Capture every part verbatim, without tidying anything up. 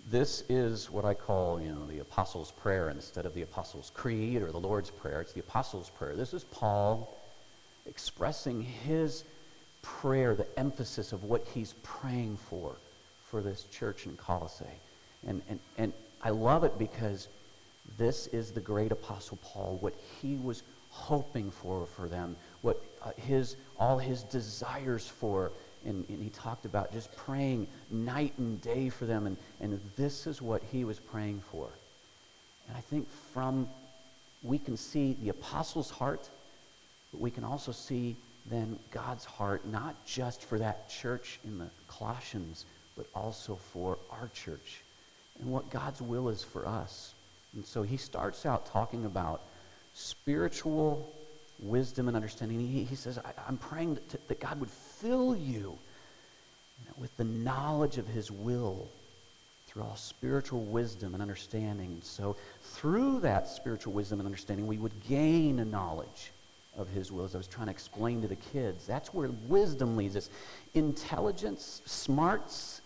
This is what I call, you know, the Apostles' Prayer instead of the Apostles' Creed or the Lord's Prayer. It's the Apostles' Prayer. This is Paul expressing his prayer, the emphasis of what he's praying for, for this church in Colossae. And, and, and I love it because this is the great Apostle Paul, what he was hoping for for them, what uh, his all his desires for. And, and he talked about just praying night and day for them, and, and this is what he was praying for. And I think from, we can see the apostles' heart, but we can also see then God's heart, not just for that church in the Colossians, but also for our church, and what God's will is for us. And so he starts out talking about spiritual wisdom and understanding. He, he says, I, I'm praying that, that God would fill you, you know, with the knowledge of his will through all spiritual wisdom and understanding. So through that spiritual wisdom and understanding, we would gain a knowledge of his will. As I was trying to explain to the kids, that's where wisdom leads us. Intelligence, smarts,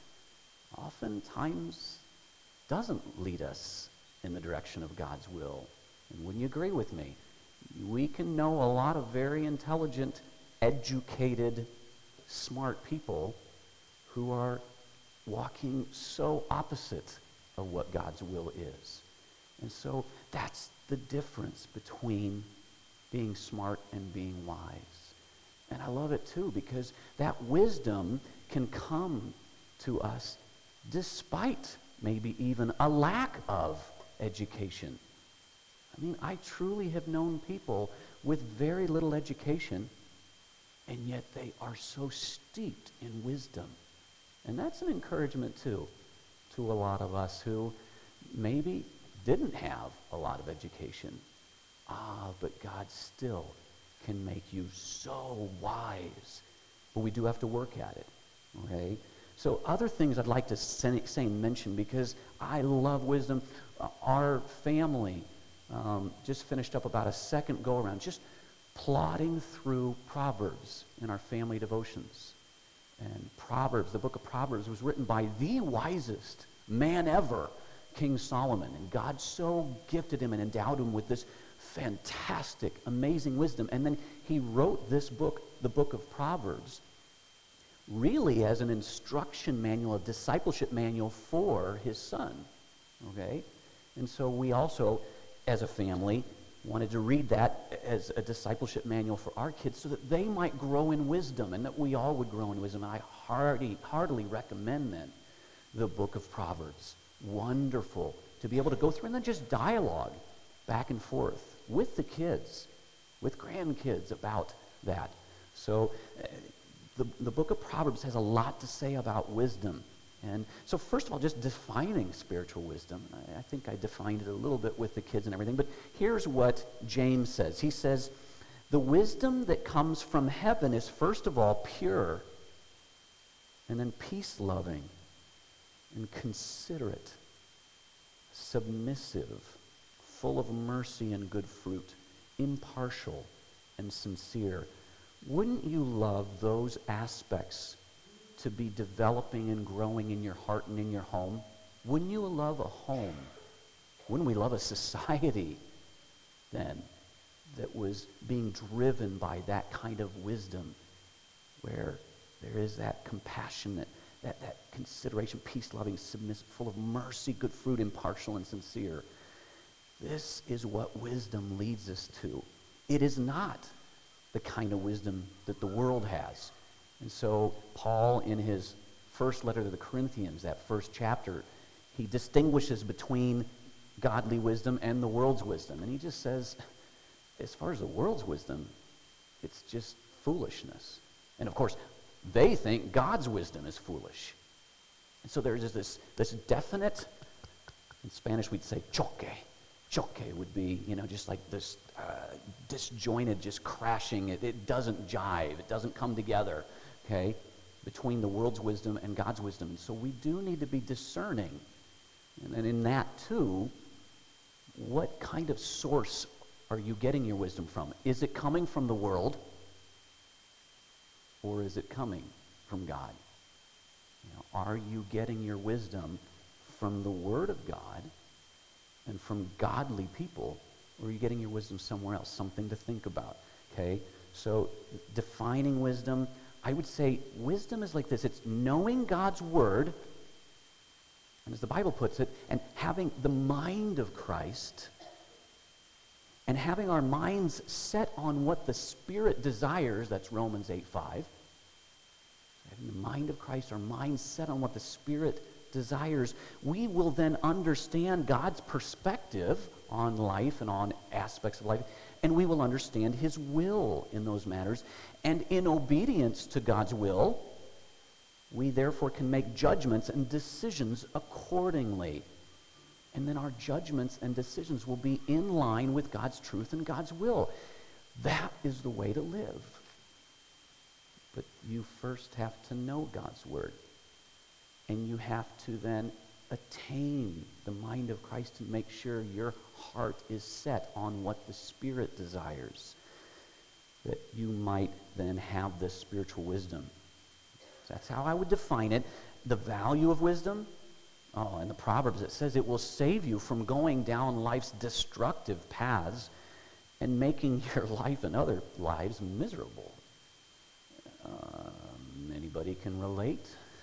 oftentimes doesn't lead us in the direction of God's will. And wouldn't you agree with me? We can know a lot of very intelligent, educated, smart people who are walking so opposite of what God's will is. And so that's the difference between being smart and being wise. And I love it too, because that wisdom can come to us despite maybe even a lack of education. I mean, I truly have known people with very little education, and yet they are so steeped in wisdom. And that's an encouragement, too, to a lot of us who maybe didn't have a lot of education. Ah, but God still can make you so wise. But we do have to work at it, okay? So other things I'd like to say, say and mention, because I love wisdom. Uh, our family Um, just finished up about a second go-around, just plodding through Proverbs in our family devotions. And Proverbs, the book of Proverbs, was written by the wisest man ever, King Solomon. And God so gifted him and endowed him with this fantastic, amazing wisdom. And then he wrote this book, the book of Proverbs, really as an instruction manual, a discipleship manual for his son. Okay? And so we also, as a family, wanted to read that as a discipleship manual for our kids so that they might grow in wisdom and that we all would grow in wisdom. And I hearty, heartily recommend then the book of Proverbs. Wonderful to be able to go through and then just dialogue back and forth with the kids, with grandkids about that. So uh, the, the book of Proverbs has a lot to say about wisdom. And so first of all, just defining spiritual wisdom. I, I think I defined it a little bit with the kids and everything, but here's what James says. He says, the wisdom that comes from heaven is first of all pure, and then peace-loving, and considerate, submissive, full of mercy and good fruit, impartial and sincere. Wouldn't you love those aspects to be developing and growing in your heart and in your home? Wouldn't you love a home? Wouldn't we love a society then that was being driven by that kind of wisdom, where there is that compassionate, that, that consideration, peace-loving, submissive, full of mercy, good fruit, impartial and sincere? This is what wisdom leads us to. It is not the kind of wisdom that the world has. And so Paul, in his first letter to the Corinthians, that first chapter, he distinguishes between godly wisdom and the world's wisdom. And he just says, as far as the world's wisdom, it's just foolishness. And of course, they think God's wisdom is foolish. And so there's just this, this definite, in Spanish we'd say choque. Choque would be, you know, just like this uh, disjointed, just crashing. It, it doesn't jive. It doesn't come together. Okay, between the world's wisdom and God's wisdom. And so we do need to be discerning. And then in that too, what kind of source are you getting your wisdom from? Is it coming from the world, or is it coming from God? You know, are you getting your wisdom from the Word of God and from godly people, or are you getting your wisdom somewhere else? Something to think about, okay? So defining wisdom, I would say wisdom is like this. It's knowing God's Word, and as the Bible puts it, and having the mind of Christ, and having our minds set on what the Spirit desires. That's Romans eight five. Having the mind of Christ, our minds set on what the Spirit desires, we will then understand God's perspective on life and on aspects of life, and we will understand His will in those matters. And in obedience to God's will, we therefore can make judgments and decisions accordingly. And then our judgments and decisions will be in line with God's truth and God's will. That is the way to live. But you first have to know God's Word. And you have to then attain the mind of Christ to make sure your heart is set on what the Spirit desires, that you might then have this spiritual wisdom. So that's how I would define it. The value of wisdom, oh, in the Proverbs it says it will save you from going down life's destructive paths and making your life and other lives miserable. Um, anybody can relate?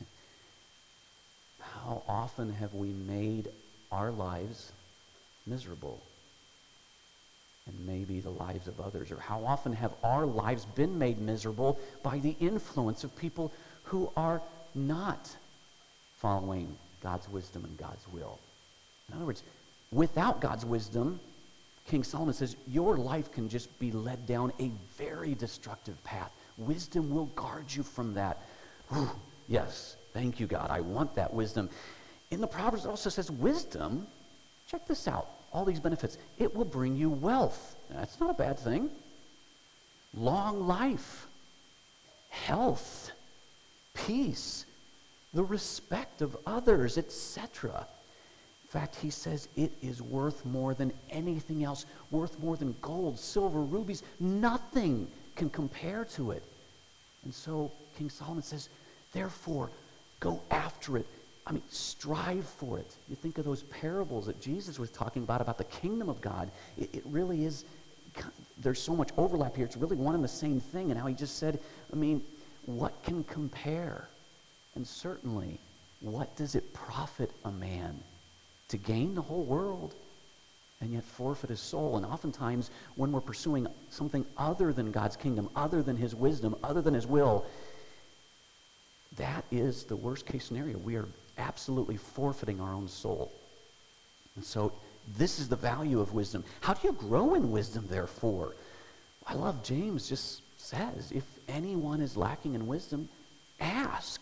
How often have we made our lives miserable? And maybe the lives of others. Or how often have our lives been made miserable by the influence of people who are not following God's wisdom and God's will? In other words, without God's wisdom, King Solomon says, your life can just be led down a very destructive path. Wisdom will guard you from that. Whew, yes, thank you, God. I want that wisdom. In the Proverbs, it also says wisdom, check this out, all these benefits. It will bring you wealth. That's not a bad thing. Long life, health, peace, the respect of others, et cetera. In fact, he says it is worth more than anything else, worth more than gold, silver, rubies. Nothing can compare to it. And so King Solomon says, therefore, go after it. I mean, strive for it. You think of those parables that Jesus was talking about, about the kingdom of God. It, it really is, there's so much overlap here. It's really one and the same thing. And how he just said, I mean, what can compare? And certainly, what does it profit a man to gain the whole world and yet forfeit his soul? And oftentimes, when we're pursuing something other than God's kingdom, other than His wisdom, other than His will, that is the worst case scenario. We are absolutely forfeiting our own soul. And so, this is the value of wisdom. How do you grow in wisdom, therefore? I love James just says, if anyone is lacking in wisdom, ask.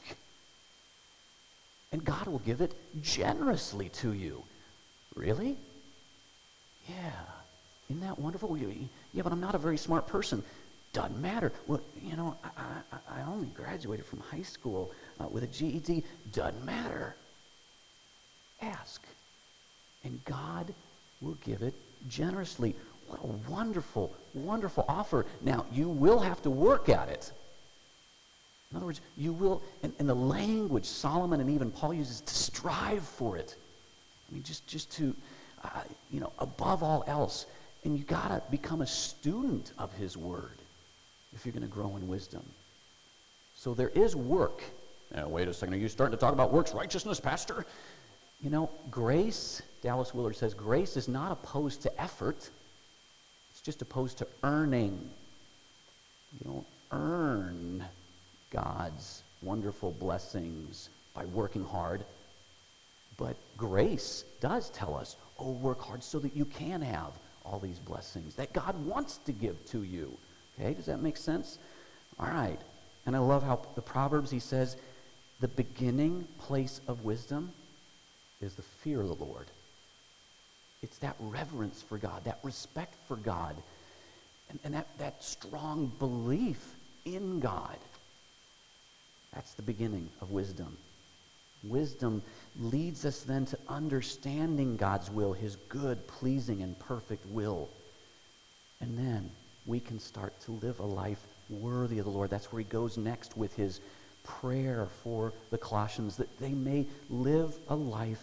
And God will give it generously to you. Really? Yeah. Isn't that wonderful? Yeah, but I'm not a very smart person. Doesn't matter. Well, you know, I, I, I only graduated from high school uh, with a G E D. Doesn't matter. Ask. And God will give it generously. What a wonderful, wonderful offer. Now, you will have to work at it. In other words, you will, and, and the language Solomon and even Paul uses, to strive for it. I mean, just, just to, uh, you know, above all else. And you got to become a student of His Word if you're going to grow in wisdom. So there is work. Now, wait a second. Are you starting to talk about works righteousness, Pastor? You know, grace, Dallas Willard says, grace is not opposed to effort. It's just opposed to earning. You don't earn God's wonderful blessings by working hard. But grace does tell us, oh, work hard so that you can have all these blessings that God wants to give to you. Okay, does that make sense? All right. And I love how the Proverbs, he says, the beginning place of wisdom is the fear of the Lord. It's that reverence for God, that respect for God, and, and that, that strong belief in God. That's the beginning of wisdom. Wisdom leads us then to understanding God's will, His good, pleasing, and perfect will. And then we can start to live a life worthy of the Lord. That's where he goes next with his prayer for the Colossians, that they may live a life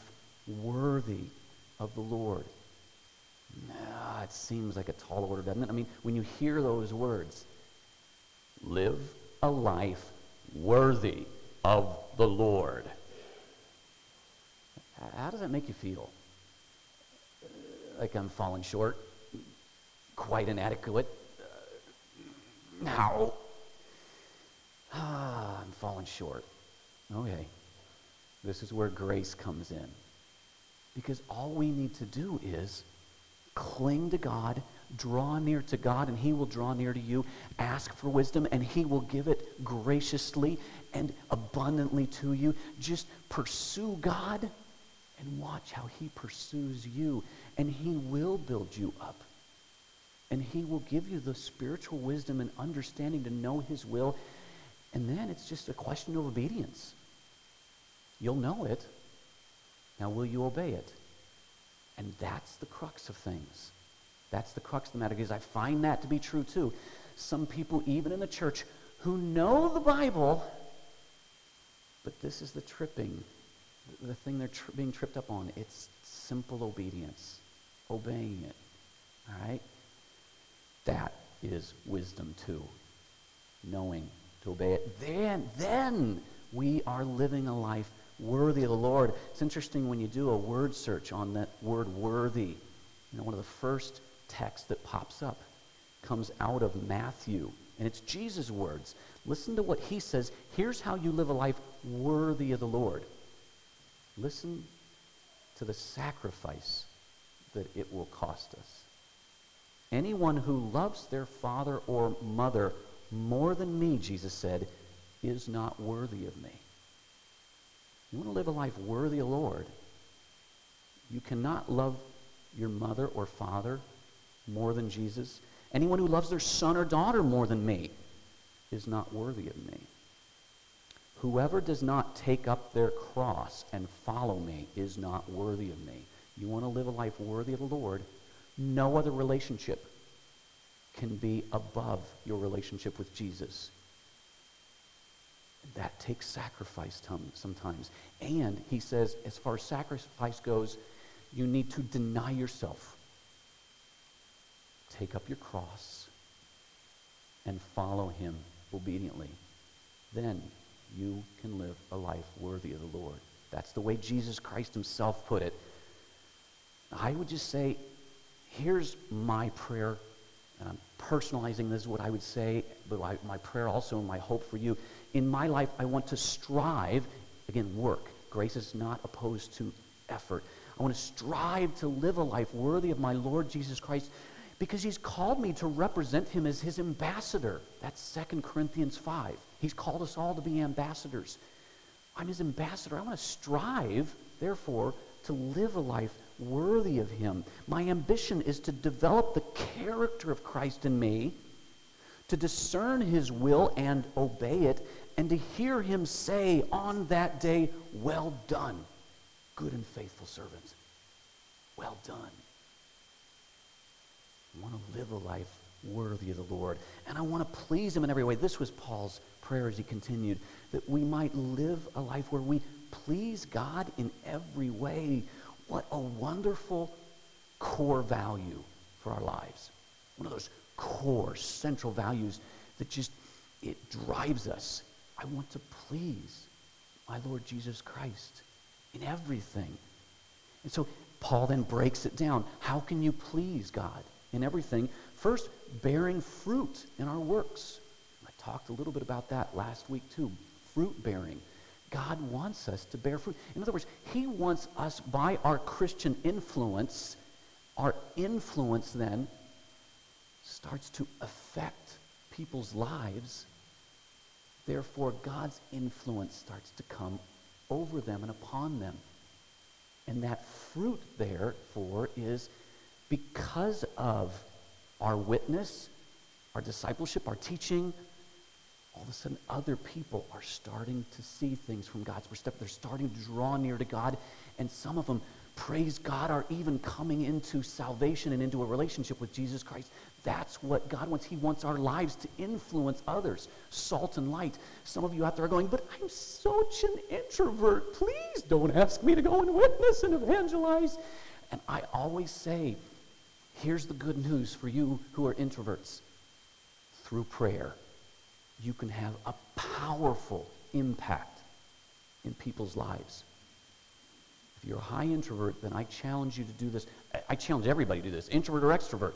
worthy of the Lord. Ah, it seems like a tall order, doesn't it? I mean, when you hear those words, live a life worthy of the Lord. How does that make you feel? Like I'm falling short? Quite inadequate? Uh, no. Ah, I'm falling short. Okay. This is where grace comes in. Because all we need to do is cling to God, draw near to God, and he will draw near to you. Ask for wisdom, and he will give it graciously and abundantly to you. Just pursue God and watch how he pursues you. And he will build you up. And he will give you the spiritual wisdom and understanding to know his will. And then it's just a question of obedience. You'll know it. Now will you obey it? And that's the crux of things. That's the crux of the matter, because I find that to be true too. Some people, even in the church, who know the Bible, but this is the tripping, the thing they're tri- being tripped up on. It's simple obedience, obeying it. All right? That is wisdom too, knowing to obey it. Then, then we are living a life worthy of the Lord. It's interesting when you do a word search on that word worthy. You know, one of the first texts that pops up comes out of Matthew, and it's Jesus' words. Listen to what he says. Here's how you live a life worthy of the Lord. Listen to the sacrifice that it will cost us. Anyone who loves their father or mother more than me, Jesus said, is not worthy of me. You want to live a life worthy of the Lord, you cannot love your mother or father more than Jesus. Anyone who loves their son or daughter more than me is not worthy of me. Whoever does not take up their cross and follow me is not worthy of me. You want to live a life worthy of the Lord, no other relationship can be above your relationship with Jesus. That takes sacrifice sometimes. And he says, as far as sacrifice goes, you need to deny yourself. Take up your cross and follow him obediently. Then you can live a life worthy of the Lord. That's the way Jesus Christ himself put it. I would just say, here's my prayer, and I'm personalizing this is what I would say, but I, my prayer also and my hope for you. In my life, I want to strive, again, work. Grace is not opposed to effort. I want to strive to live a life worthy of my Lord Jesus Christ, because he's called me to represent him as his ambassador. That's Second Corinthians five. He's called us all to be ambassadors. I'm his ambassador. I want to strive, therefore, to live a life worthy of him. My ambition is to develop the character of Christ in me, to discern his will and obey it, and to hear him say on that day, well done, good and faithful servant. Well done. I want to live a life worthy of the Lord. And I want to please him in every way. This was Paul's prayer as he continued, that we might live a life where we please God in every way. What a wonderful core value for our lives. One of those core, central values that just, it drives us. I want to please my Lord Jesus Christ in everything. And so Paul then breaks it down. How can you please God in everything? First, bearing fruit in our works. I talked a little bit about that last week too. Fruit bearing. God wants us to bear fruit. In other words, he wants us, by our Christian influence, our influence then starts to affect people's lives. Therefore, God's influence starts to come over them and upon them. And that fruit, therefore, is because of our witness, our discipleship, our teaching. All of a sudden, other people are starting to see things from God's perspective. They're starting to draw near to God, and some of them praise God, are even coming into salvation and into a relationship with Jesus Christ. That's what God wants. He wants our lives to influence others, salt and light. Some of you out there are going, but I'm such an introvert. Please don't ask me to go and witness and evangelize. And I always say, here's the good news for you who are introverts. Through prayer, you can have a powerful impact in people's lives. If you're a high introvert, then I challenge you to do this. I challenge everybody to do this, introvert or extrovert.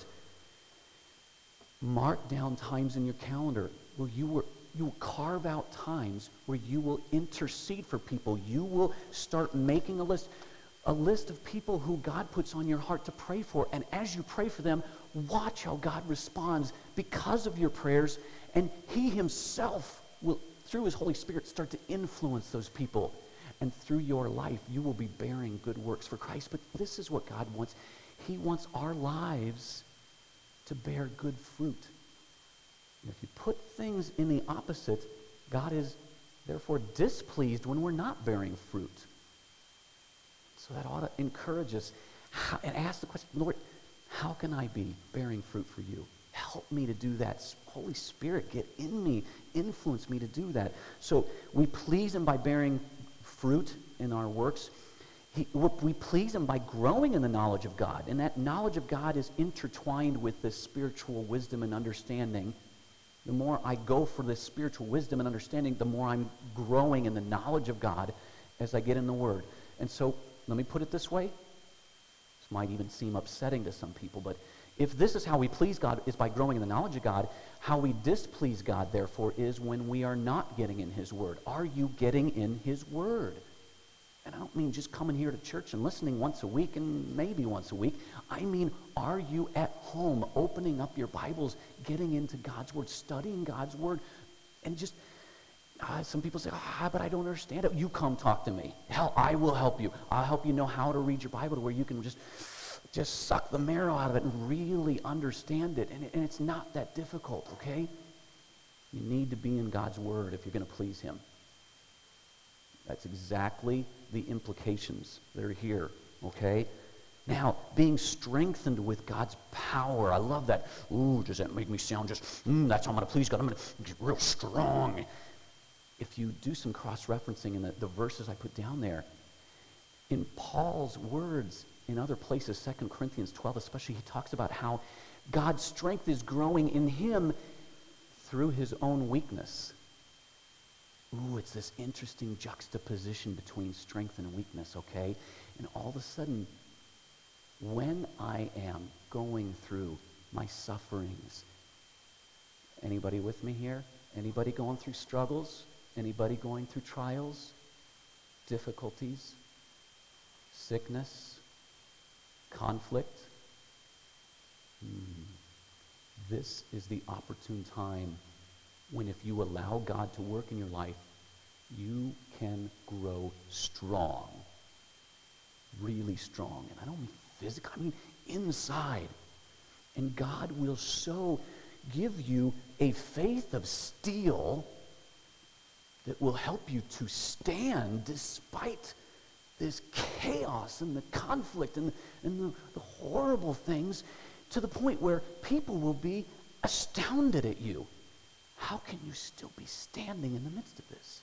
Mark down times in your calendar where you will you will carve out times where you will intercede for people. You will start making a list, a list of people who God puts on your heart to pray for. And as you pray for them, watch how God responds because of your prayers. And he himself will, through his Holy Spirit, start to influence those people. And through your life, you will be bearing good works for Christ. But this is what God wants. He wants our lives to bear good fruit. And if you put things in the opposite, God is therefore displeased when we're not bearing fruit. So that ought to encourage us. How, and ask the question, Lord, how can I be bearing fruit for you? Help me to do that. Holy Spirit, get in me. Influence me to do that. So we please him by bearing fruit in our works. He, we please him by growing in the knowledge of God. And that knowledge of God is intertwined with this spiritual wisdom and understanding. The more I go for this spiritual wisdom and understanding, the more I'm growing in the knowledge of God as I get in the Word. And so, let me put it this way. This might even seem upsetting to some people, but if this is how we please God, is by growing in the knowledge of God, how we displease God, therefore, is when we are not getting in his Word. Are you getting in his Word? And I don't mean just coming here to church and listening once a week and maybe once a week. I mean, are you at home opening up your Bibles, getting into God's Word, studying God's Word, and just, uh, some people say, ah, but I don't understand it. You come talk to me. Hell, I will help you. I'll help you know how to read your Bible to where you can just, just suck the marrow out of it and really understand it. And, it. and it's not that difficult, okay? You need to be in God's Word if you're going to please him. That's exactly the implications that are here, okay? Now, being strengthened with God's power. I love that. Ooh, does that make me sound just, mm, that's how I'm going to please God. I'm going to get real strong. If you do some cross-referencing in the, the verses I put down there, in Paul's words in other places, Second Corinthians twelve especially, he talks about how God's strength is growing in him through his own weakness. Ooh, it's this interesting juxtaposition between strength and weakness, okay? And all of a sudden, when I am going through my sufferings, anybody with me here? Anybody going through struggles? Anybody going through trials, difficulties, sickness, conflict? Hmm. This is the opportune time when, if you allow God to work in your life, you can grow strong. Really strong. And I don't mean physical, I mean inside. And God will so give you a faith of steel that will help you to stand despite this chaos and the conflict and, and the, the horrible things, to the point where people will be astounded at you. How can you still be standing in the midst of this?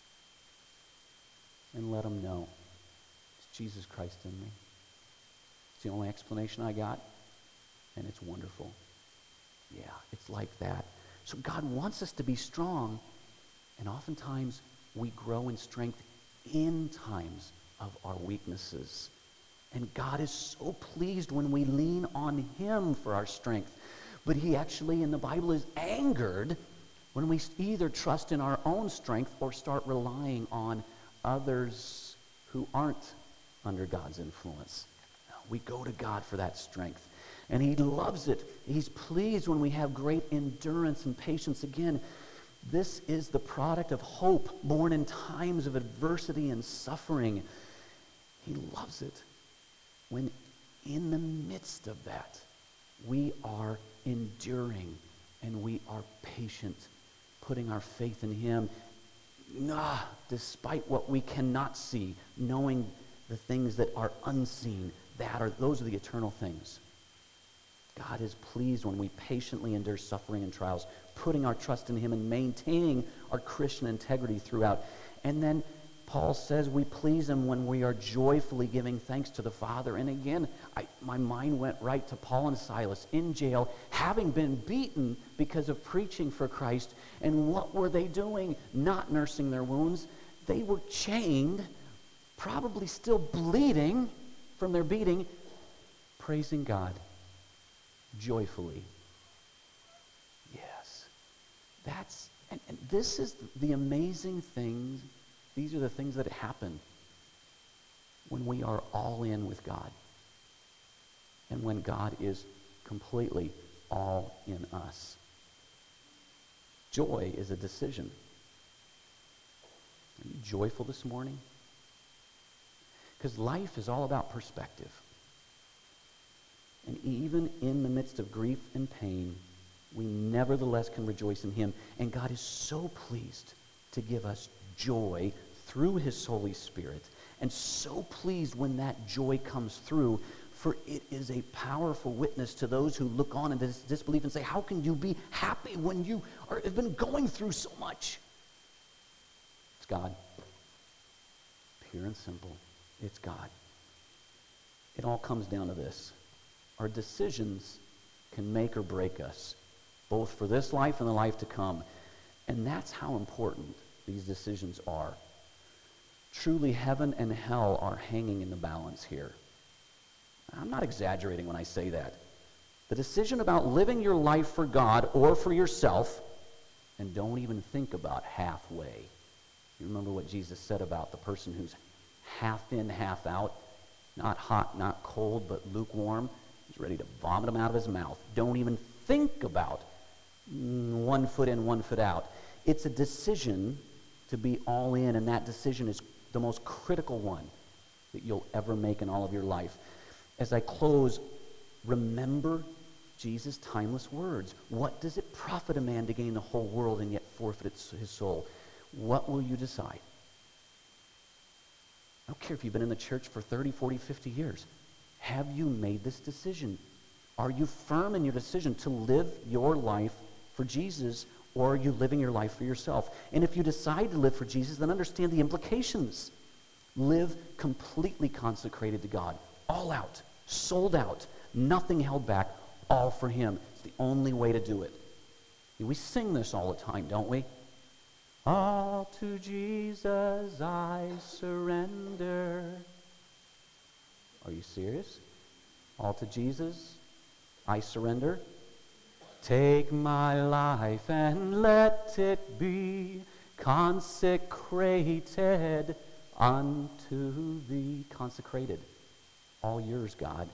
And let them know it's Jesus Christ in me. It's the only explanation I got, and it's wonderful. Yeah, it's like that. So God wants us to be strong, and oftentimes we grow in strength in times of our weaknesses. And God is so pleased when we lean on him for our strength. But he actually, in the Bible, is angered when we either trust in our own strength or start relying on others who aren't under God's influence. We go to God for that strength. And he loves it. He's pleased when we have great endurance and patience. Again, this is the product of hope born in times of adversity and suffering. He loves it when in the midst of that, we are enduring and we are patient, putting our faith in him, ah, despite what we cannot see, knowing the things that are unseen, that are, those are the eternal things. God is pleased when we patiently endure suffering and trials, putting our trust in him and maintaining our Christian integrity throughout. And then Paul says we please him when we are joyfully giving thanks to the Father. And again, I, my mind went right to Paul and Silas in jail, having been beaten because of preaching for Christ. And what were they doing? Not nursing their wounds. They were chained, probably still bleeding from their beating, praising God joyfully. Yes. That's, and, and this is the amazing things. These are the things that happen when we are all in with God and when God is completely all in us. Joy is a decision. Are you joyful this morning? Because life is all about perspective. And even in the midst of grief and pain, we nevertheless can rejoice in him. And God is so pleased to give us joy through his Holy Spirit, and so pleased when that joy comes through, for it is a powerful witness to those who look on in dis- disbelief and say, how can you be happy when you are, have been going through so much? It's God. Pure and simple. It's God. It all comes down to this. Our decisions can make or break us, both for this life and the life to come. And that's how important these decisions are. Truly, heaven and hell are hanging in the balance here. I'm not exaggerating when I say that. The decision about living your life for God or for yourself, and don't even think about halfway. You remember what Jesus said about the person who's half in, half out, not hot, not cold, but lukewarm. He's ready to vomit them out of his mouth. Don't even think about one foot in, one foot out. It's a decision to be all in, and that decision is the most critical one that you'll ever make in all of your life. As I close, remember Jesus' timeless words. What does it profit a man to gain the whole world and yet forfeit his soul? What will you decide? I don't care if you've been in the church for thirty, forty, fifty years. Have you made this decision? Are you firm in your decision to live your life for Jesus, or are you living your life for yourself? And if you decide to live for Jesus, then understand the implications. Live completely consecrated to God. All out. Sold out. Nothing held back. All for him. It's the only way to do it. We sing this all the time, don't we? All to Jesus I surrender. Are you serious? All to Jesus I surrender. Take my life and let it be consecrated unto thee. Consecrated. All yours, God.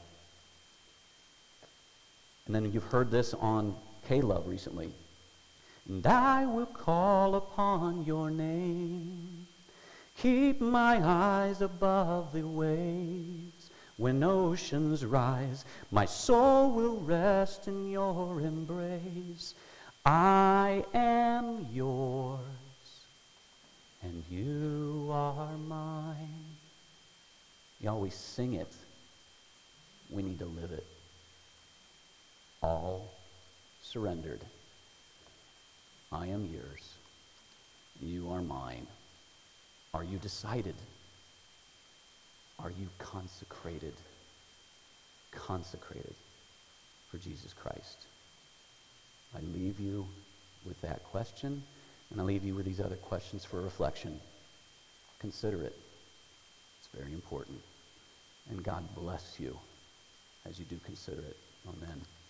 And then you've heard this on K-Love recently. And I will call upon your name. Keep my eyes above the waves. When oceans rise, my soul will rest in your embrace. I am yours, and you are mine. Y'all, we sing it. We need to live it. All surrendered. I am yours. You are mine. Are you decided? Are you consecrated? Consecrated for Jesus Christ? I leave you with that question, and I leave you with these other questions for reflection. Consider it. It's very important. And God bless you as you do consider it. Amen.